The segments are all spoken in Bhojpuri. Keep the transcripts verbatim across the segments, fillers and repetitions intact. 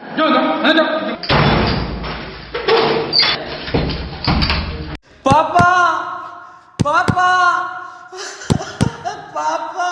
पापा पापा पापा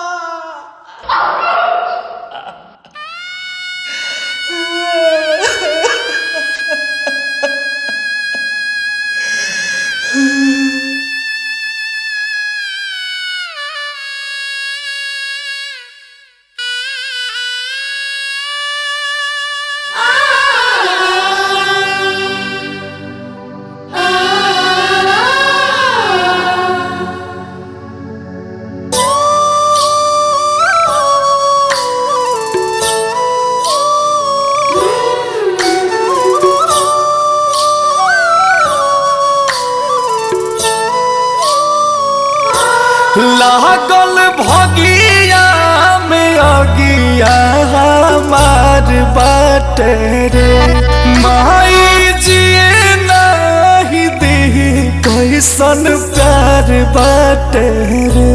लागल भगिया में अगिया हमार बाटे रे माई जिए नहीं दी कैसन प्यार बाटे रे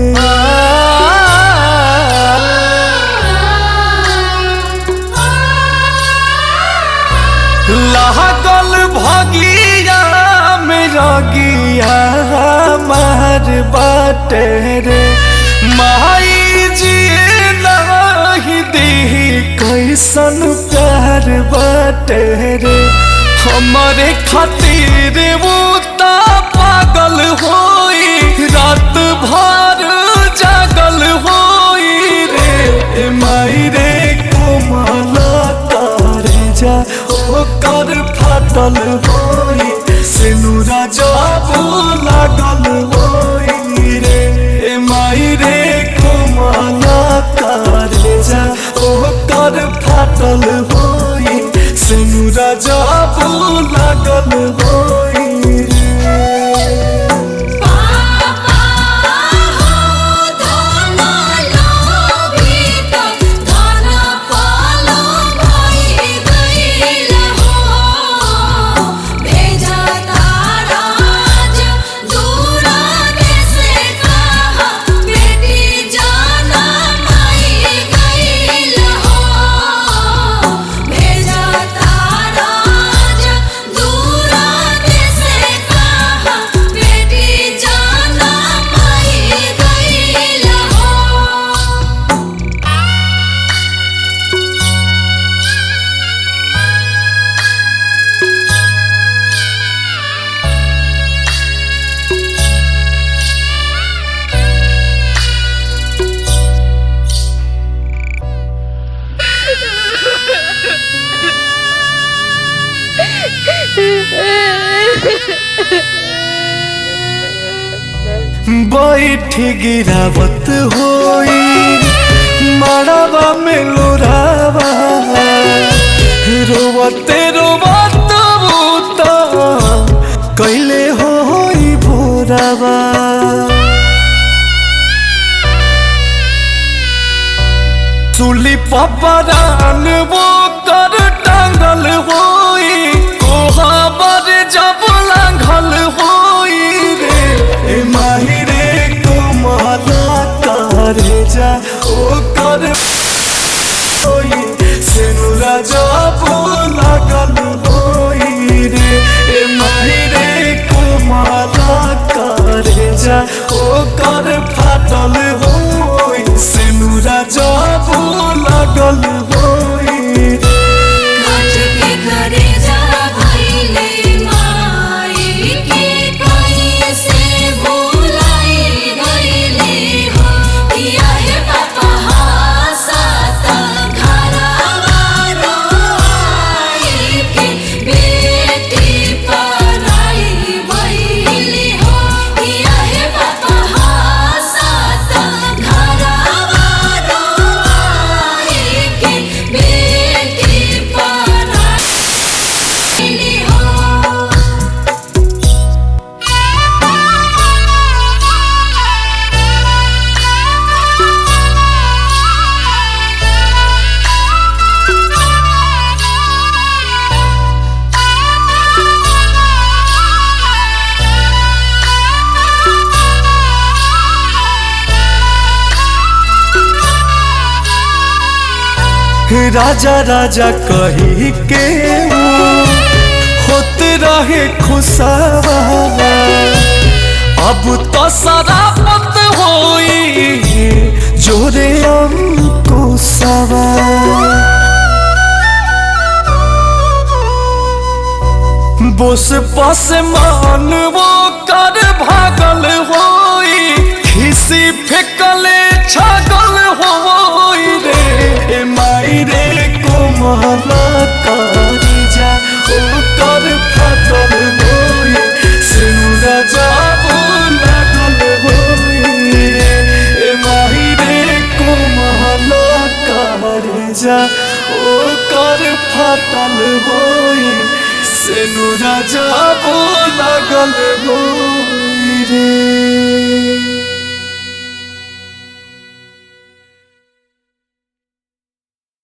लागल भगिया में अगिया हमार बाटे रे माई जिए नहीं दी कैसन प्यार बाटे रे हमारे खातिर वो ता पागल होई रात भर जागल होई रे माई रे कोमला करे जा ओकर फाटल होई सिनुरा जब लागल होई रे माई रे कोमला करे जा ओकर फाटल होई सिनुरा जब लागल होई बैठ गिरावत होई मड़वा में लोरावा रोवते रोवत बूता कैले होई भोरावा चुली पपरान वो कर टांगल होई कोहाबर जब लांघल होई रे माही रे कोमला करे जा ओकर होई सिनुरा जब लागल होई रे माही रे कोमला करे जा ओकर फाटल होई सिनुरा जब लागल होई Bye. राजा राजा कही के होते रहे खुशवा अब तो शराबत होई जोरे अंकुशवा बोस पास मान वो कर भागल होई खिसी फेकले छागल होई रे माई रे कोमला करी जा ओ कर फाटल होई सिनुरा जाबो लागल होई रे माई रे कोमला करी जा ओ कर फाटल होई सिनुरा जाबो लागल होई रे।